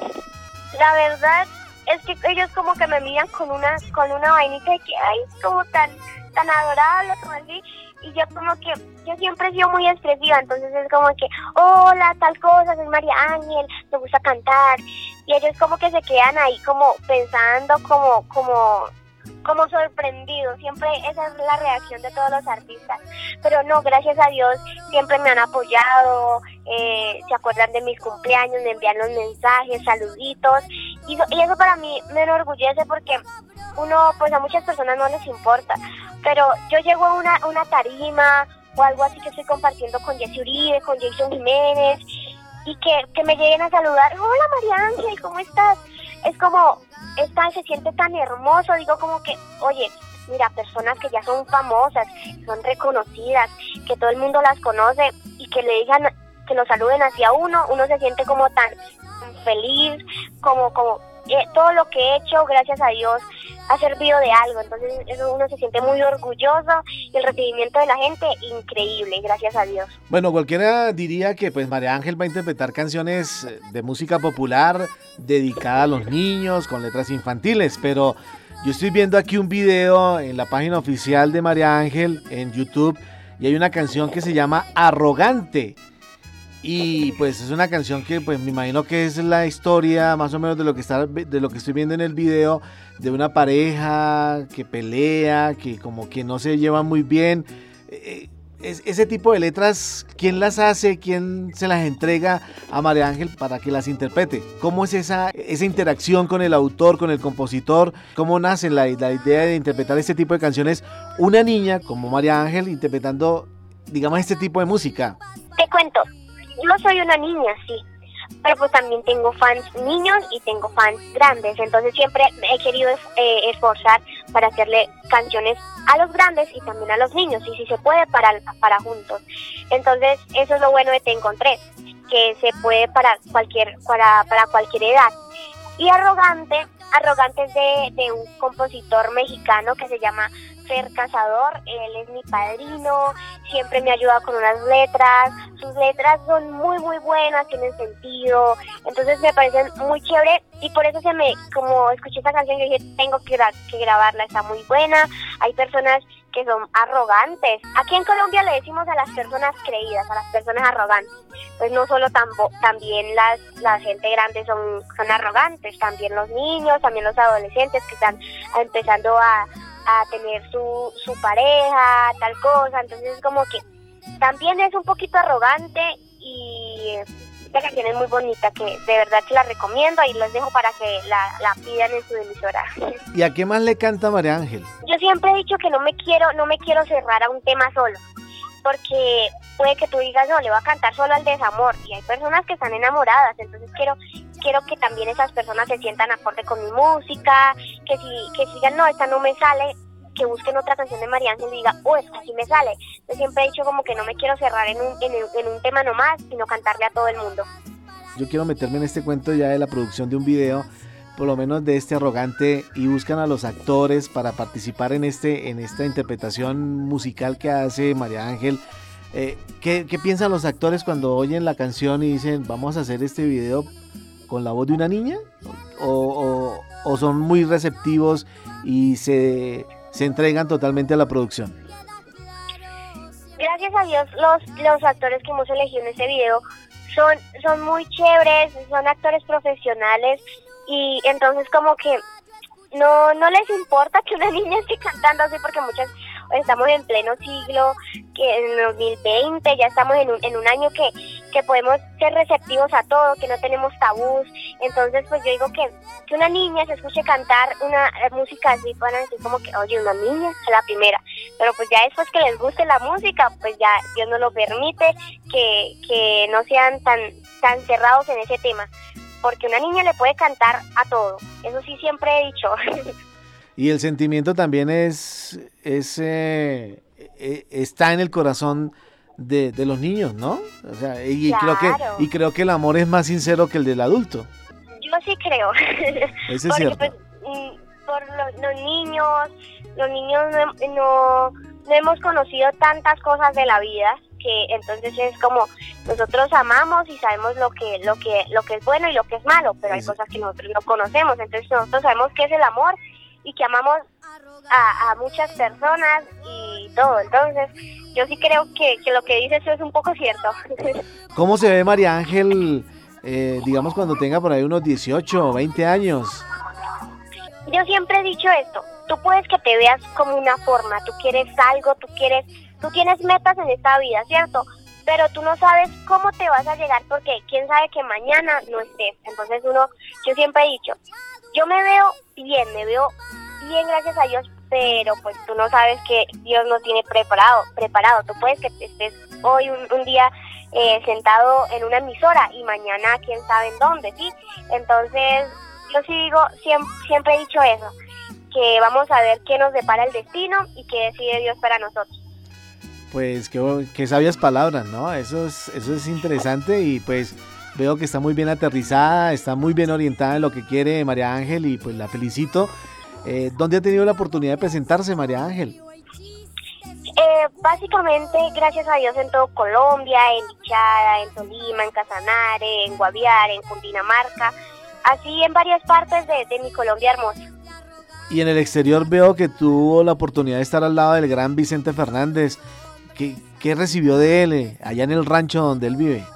La verdad es que ellos como que me miran con una con una vainita de que, ay, como tan, tan adorable, como así. Y yo como que, yo siempre he sido muy expresiva, entonces es como que, hola, tal cosa, soy María Ángel, me gusta cantar. Y ellos como que se quedan ahí como pensando, como, como, como sorprendidos. Siempre esa es la reacción de todos los artistas. Pero no, gracias a Dios, siempre me han apoyado, eh, se acuerdan de mis cumpleaños, me envían los mensajes, saluditos. Y, y eso para mí me enorgullece porque uno, pues a muchas personas no les importa. Pero yo llego a una, una tarima o algo así que estoy compartiendo con Jessy Uribe, con Jason Jiménez, y que, que me lleguen a saludar, hola María Ángel, ¿cómo estás? Es como, esta, se siente tan hermoso, digo como que, oye, mira, personas que ya son famosas, son reconocidas, que todo el mundo las conoce, y que le digan, que lo saluden hacia uno, uno se siente como tan feliz, como, como, eh, todo lo que he hecho, gracias a Dios, ha servido de algo, entonces eso uno se siente muy orgulloso y el recibimiento de la gente increíble, gracias a Dios. Bueno, cualquiera diría que pues María Ángel va a interpretar canciones de música popular dedicada a los niños, con letras infantiles, pero yo estoy viendo aquí un video en la página oficial de María Ángel en YouTube y hay una canción que se llama Arrogante. Y pues es una canción que pues me imagino que es la historia más o menos de lo que está de lo que estoy viendo en el video, de una pareja que pelea, que como que no se lleva muy bien. Eh, es, ese tipo de letras, ¿quién las hace? ¿Quién se las entrega a María Ángel para que las interprete? ¿Cómo es esa, esa interacción con el autor, con el compositor? ¿Cómo nace la, la idea de interpretar este tipo de canciones? Una niña como María Ángel interpretando, digamos, este tipo de música. Te cuento. Yo soy una niña, sí, pero pues también tengo fans niños y tengo fans grandes, entonces siempre he querido eh, esforzar para hacerle canciones a los grandes y también a los niños, y si se puede para, para juntos. Entonces eso es lo bueno de Te Encontré, que se puede para cualquier, para, para cualquier edad. Y Arrogante, Arrogante es de, de un compositor mexicano que se llama Fer Cazador, él es mi padrino, siempre me ha ayudado con unas letras, sus letras son muy muy buenas, tienen sentido, entonces me parecen muy chévere y por eso se me, como escuché esa canción, yo dije, tengo que, gra- que grabarla, está muy buena. Hay personas que son arrogantes, aquí en Colombia le decimos a las personas creídas, a las personas arrogantes, pues no solo tambo, también las la gente grande son, son arrogantes, también los niños, también los adolescentes que están empezando a a tener su, su pareja, tal cosa, entonces es como que también es un poquito arrogante y Esta canción es muy bonita, que de verdad se la recomiendo y los dejo para que la, la pidan en su emisora. ¿Y a qué más le canta María Ángel? Yo siempre he dicho que no me quiero, no me quiero cerrar a un tema solo, porque puede que tú digas, no, le voy a cantar solo al desamor, y hay personas que están enamoradas, entonces quiero quiero que también esas personas se sientan acorde con mi música, que si que sigan, no, esta no me sale, que busquen otra canción de María Ángel y digan, oh, esta sí me sale. Yo siempre he dicho como que no me quiero cerrar en un, en, en un tema nomás, sino cantarle a todo el mundo. Yo quiero meterme en este cuento ya de la producción de un video, por lo menos de este Arrogante, y buscan a los actores para participar en este en esta interpretación musical que hace María Ángel. Eh, ¿qué, ¿Qué piensan los actores cuando oyen la canción y dicen, vamos a hacer este video con la voz de una niña? ¿O, o, o son muy receptivos y se, se entregan totalmente a la producción? Gracias a Dios, los, los actores que hemos elegido en este video son, son muy chéveres, son actores profesionales, y entonces como que no no les importa que una niña esté cantando así, porque muchas estamos en pleno siglo, que en dos mil veinte ya estamos en un, en un año que, que podemos ser receptivos a todo, que no tenemos tabús. Entonces pues yo digo que, que una niña se escuche cantar una música así, van a decir como que, oye, una niña, a la primera, pero pues ya después que les guste la música, pues ya Dios no lo permite, que, que no sean tan, tan cerrados en ese tema, porque una niña le puede cantar a todo, eso sí siempre he dicho. Y el sentimiento también es, es eh, eh, está en el corazón de, de los niños, ¿no? O sea, y, claro. creo que y creo que el amor es más sincero que el del adulto. Yo sí creo. Eso es porque, cierto. Pues, por los, los niños, los niños no, no, no hemos conocido tantas cosas de la vida, que entonces es como nosotros amamos y sabemos lo que lo que lo que es bueno y lo que es malo, pero hay cosas que nosotros no conocemos, entonces nosotros sabemos qué es el amor y que amamos a, a muchas personas y todo. Entonces yo sí creo que, que lo que dices es un poco cierto. ¿Cómo se ve María Ángel, eh, digamos, cuando tenga por ahí unos dieciocho o veinte años? Yo siempre he dicho esto, tú puedes que te veas como una forma, tú quieres algo, tú quieres, tú tienes metas en esta vida, ¿cierto? Pero tú no sabes cómo te vas a llegar, porque quién sabe que mañana no estés. Entonces uno, yo siempre he dicho, yo me veo bien, me veo bien, gracias a Dios, pero pues tú no sabes que Dios no tiene preparado, preparado. Tú puedes que estés hoy un, un día eh, sentado en una emisora y mañana quién sabe en dónde, ¿sí? Entonces yo sí digo, siempre, siempre he dicho eso, que vamos a ver qué nos depara el destino y qué decide Dios para nosotros. Pues qué, qué sabias palabras, ¿no? Eso es, eso es interesante, y pues veo que está muy bien aterrizada, está muy bien orientada en lo que quiere María Ángel, y pues la felicito. Eh, ¿Dónde ha tenido la oportunidad de presentarse María Ángel? Eh, básicamente, gracias a Dios, en todo Colombia, en Bichada, en Tolima, en Casanare, en Guaviare, en Cundinamarca, así en varias partes de, de mi Colombia hermosa. Y en el exterior veo que tuvo la oportunidad de estar al lado del gran Vicente Fernández. ¿Qué, qué recibió de él eh, allá en el rancho donde él vive?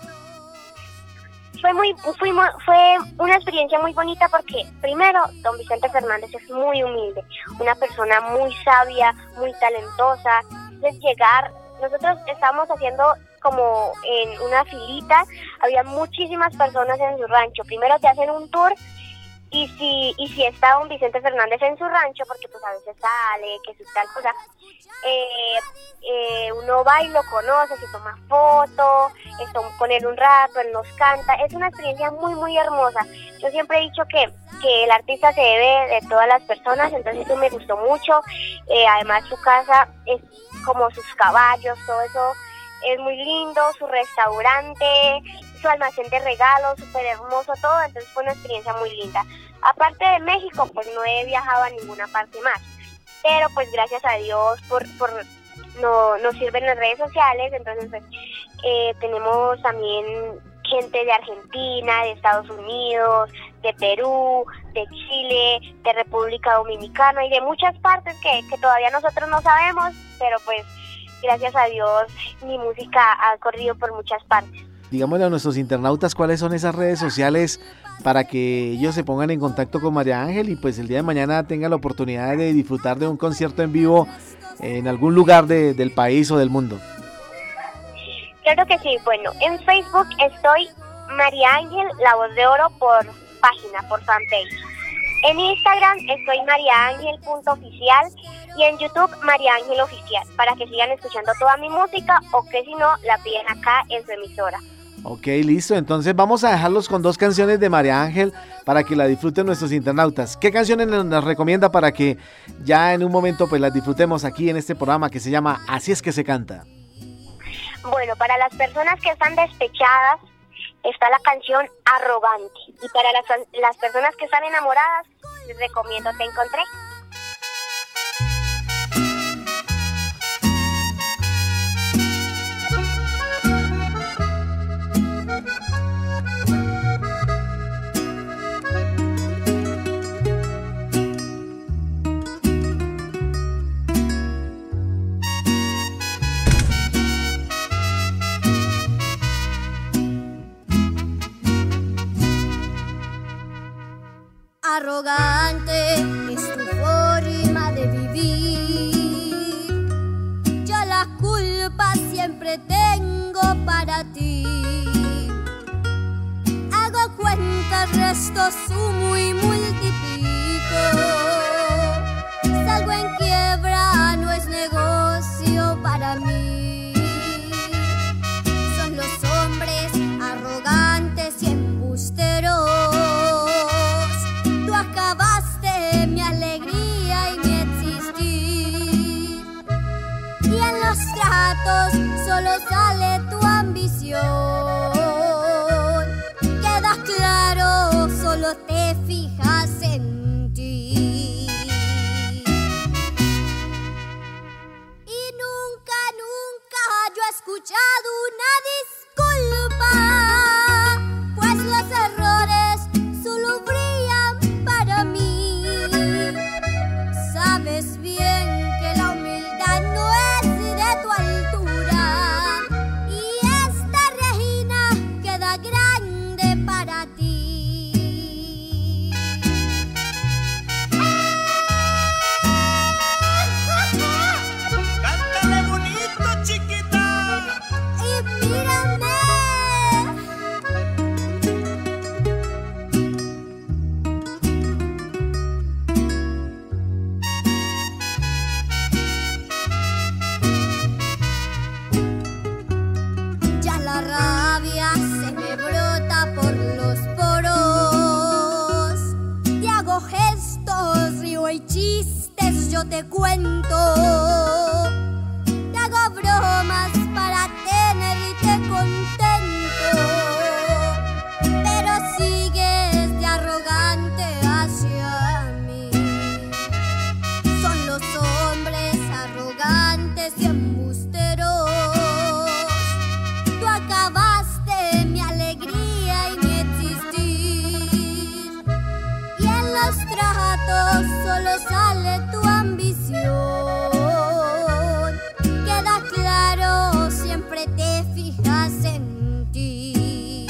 Fue muy, fue, fue una experiencia muy bonita, porque primero, don Vicente Fernández es muy humilde, una persona muy sabia, muy talentosa. Entonces llegar, nosotros estábamos haciendo como en una filita, había muchísimas personas en su rancho. Primero te hacen un tour, y si y si está don Vicente Fernández en su rancho, porque pues a veces sale, que su tal cosa, eh, eh, uno va y lo conoce, se toma foto, está con él un rato, él nos canta. Es una experiencia muy muy hermosa. Yo siempre he dicho que, que el artista se debe de todas las personas, entonces eso me gustó mucho. Eh, además su casa es como sus caballos, todo eso es muy lindo, su restaurante, su almacén de regalos, súper hermoso todo, entonces fue una experiencia muy linda. Aparte de México, pues no he viajado a ninguna parte más, pero pues gracias a Dios por, por no, nos sirven las redes sociales, entonces pues, eh, tenemos también gente de Argentina, de Estados Unidos, de Perú, de Chile, de República Dominicana y de muchas partes que, que todavía nosotros no sabemos, pero pues gracias a Dios mi música ha corrido por muchas partes. Digámosle a nuestros internautas cuáles son esas redes sociales para que ellos se pongan en contacto con María Ángel y pues el día de mañana tengan la oportunidad de disfrutar de un concierto en vivo en algún lugar de, del país o del mundo. Claro que sí, bueno, en Facebook estoy María Ángel, la voz de oro, por página, por fanpage. En Instagram estoy mariaangel.oficial y en YouTube María Ángel Oficial, para que sigan escuchando toda mi música o que si no, la piden acá en su emisora. Ok, listo. Entonces vamos a dejarlos con dos canciones de María Ángel para que la disfruten nuestros internautas. ¿Qué canciones nos recomienda para que ya en un momento pues las disfrutemos aquí en este programa que se llama Así es que se canta? Bueno, para las personas que están despechadas está la canción Arrogante. Y para las, las personas que están enamoradas, les recomiendo Te Encontré. Arrogante es tu forma de vivir. Yo la culpa siempre tengo para ti. Hago cuentas, resto, sumo y multiplico. Salgo en quiebra, no es negocio para mí. Son los hombres arrogantes y embusteros. Acabaste mi alegría y mi existir. Y en los tratos solo sale tu ambición. Queda claro, solo te fijas en ti. Y nunca, nunca yo he escuchado una disculpa, pues los errores solo brillan para mí. Sabes bien que la humildad no es de tu altura, y esta Regina queda grande para ti. Cántale bonito, chiquita. Y mírame. La rabia se me brota por los poros. Te hago gestos, río y chistes, yo te cuento. Te hago bromas para tenerte contento, pero sigues de arrogante hacia mí. Son los hombres arrogantes y embusteros. Acabaste mi alegría y mi existir, y en los tratos solo sale tu ambición. Queda claro, siempre te fijas en ti.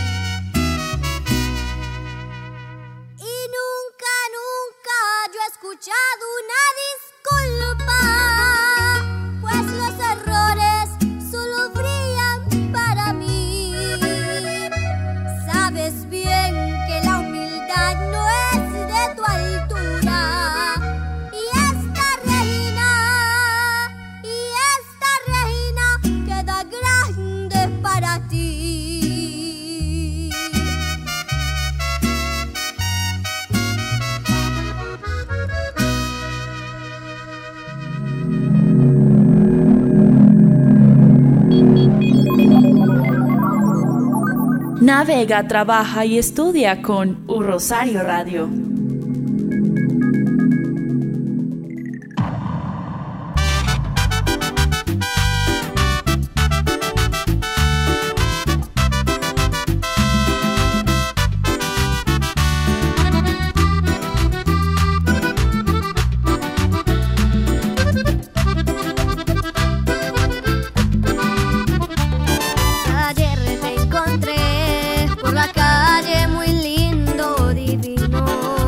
Y nunca, nunca yo he escuchado una disculpa, pues los errores solo brillan para mí. Sabes bien que la humildad no es de tu altura, y esta Regina, y esta Regina queda grande para ti. Navega, trabaja y estudia con U Rosario Radio. Ayer te encontré por la calle, muy lindo, divino.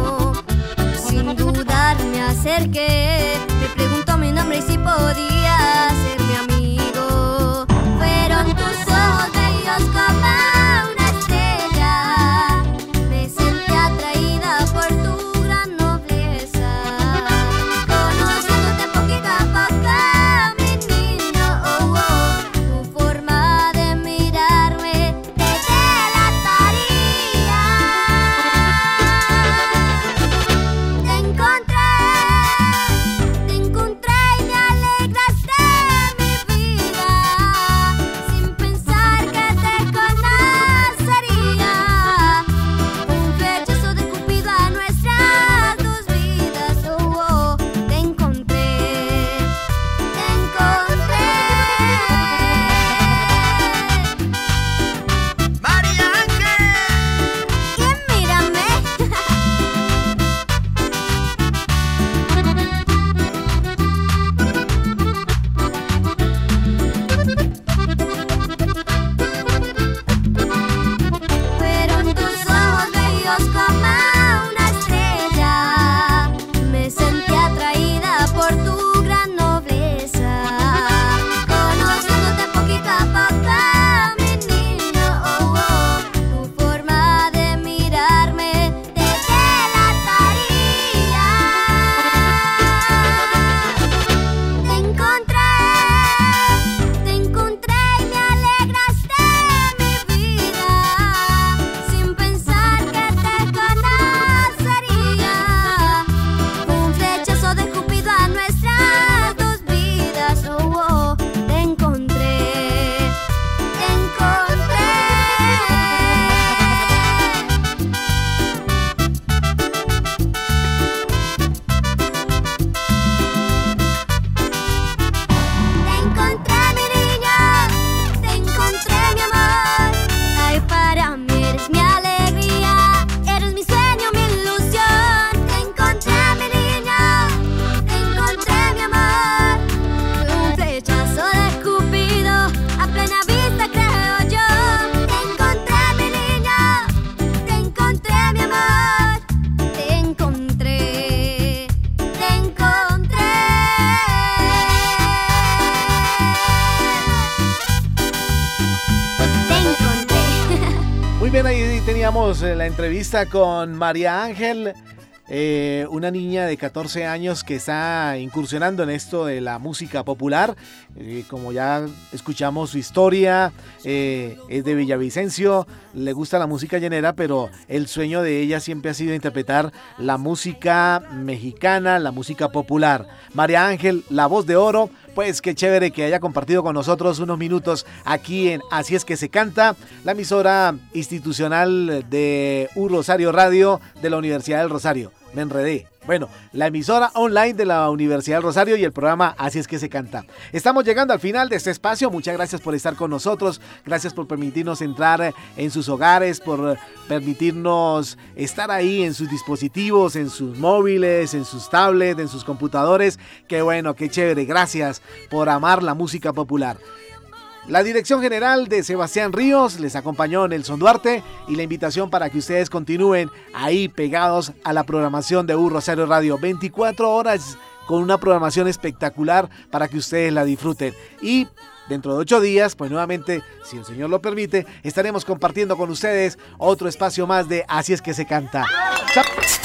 bien, ahí teníamos la entrevista con María Ángel, eh, una niña de catorce años que está incursionando en esto de la música popular. Eh, como ya escuchamos su historia, eh, es de Villavicencio, le gusta la música llanera, pero el sueño de ella siempre ha sido interpretar la música mexicana, la música popular. María Ángel, la voz de oro. Pues qué chévere que haya compartido con nosotros unos minutos aquí en Así es que se canta, la emisora institucional de U Rosario Radio de la Universidad del Rosario. Me enredé. Bueno, la emisora online de la Universidad del Rosario y el programa Así es que se canta. Estamos llegando al final de este espacio. Muchas gracias por estar con nosotros. Gracias por permitirnos entrar en sus hogares, por permitirnos estar ahí en sus dispositivos, en sus móviles, en sus tablets, en sus computadores. Qué bueno, qué chévere. Gracias por amar la música popular. La dirección general de Sebastián Ríos, les acompañó Nelson Duarte y la invitación para que ustedes continúen ahí pegados a la programación de U Rosario Radio. veinticuatro horas con una programación espectacular para que ustedes la disfruten. Y dentro de ocho días, pues nuevamente, si el Señor lo permite, estaremos compartiendo con ustedes otro espacio más de Así es que se canta. ¡Chao!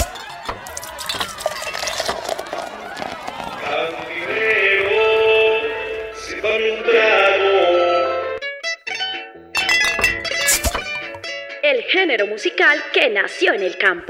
El género musical que nació en el campo.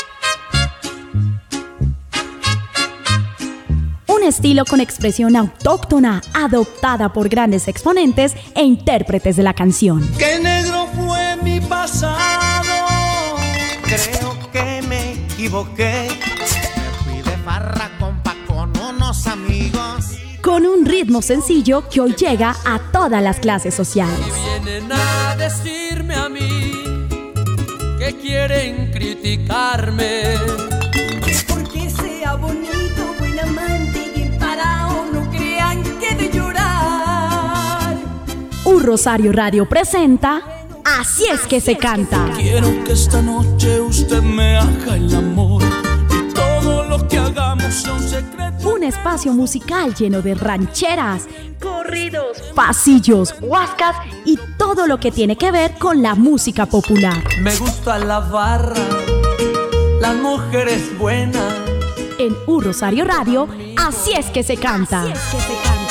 Un estilo con expresión autóctona, adoptada por grandes exponentes e intérpretes de la canción. ¡Qué negro fue mi pasado! Creo que me equivoqué. Me fui de farra, compa, con unos amigos. Con un ritmo sencillo que hoy llega a todas las clases sociales. Y vienen a decirme a mí que quieren criticarme. Porque sea bonito, buen amante y bien parado, no crean que de llorar. U Rosario Radio presenta Así es que se canta. Quiero que esta noche usted me haga el amor y todo lo que hagamos sea un secreto. Un espacio musical lleno de rancheras, corridos, pasillos, huascas y todo lo que tiene que ver con la música popular. Me gusta la barra, las mujeres buenas. En U Rosario Radio, Así es que se canta. Así es que se canta.